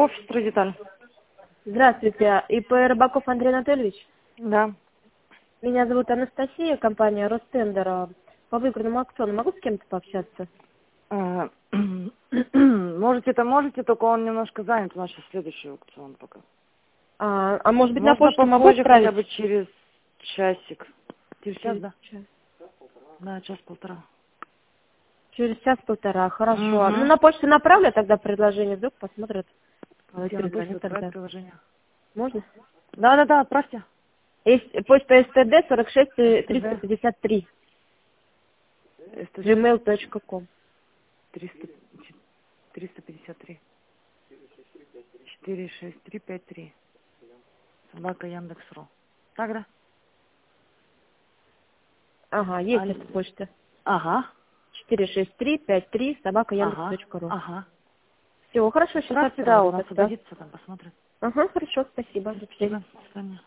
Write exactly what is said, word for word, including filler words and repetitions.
офис «Стройдеталь». Здравствуйте, ИП Рыбаков Андрей Анатольевич. Да. Меня зовут Анастасия, компания Ростендер. По выигранному аукциону могу с кем-то пообщаться? Э, Можете, это можете, только он немножко занят, у нас сейчас следующий аукцион пока. А, а может быть на Можно почту могу попозже, хотя отправить? бы через часик. Через час, Через да? час. Да, час-полтора. Через час-полтора, хорошо. Ну, Угу. на почту направлю тогда предложение, вдруг посмотрят. э, Где на почту Перезвоню отправить тогда. приложение? Можно? Да-да-да, отправьте. Есть почта СТД сорок шесть триста СТВ, пятьдесят три СТ gmail точка ком. триста, триста пятьдесят три. четыре шесть три пять три. Собака Яндекс.ру. Так, да? Ага, есть Аль- эта почта. Ага, четыре шесть три пять три собака яндекс ага, точка ру. ага. Все, хорошо, сейчас Отправьте, да, отправлю он тогда. освободится, там посмотрит. Ага, хорошо, спасибо. До свидания. Спасибо. До свидания.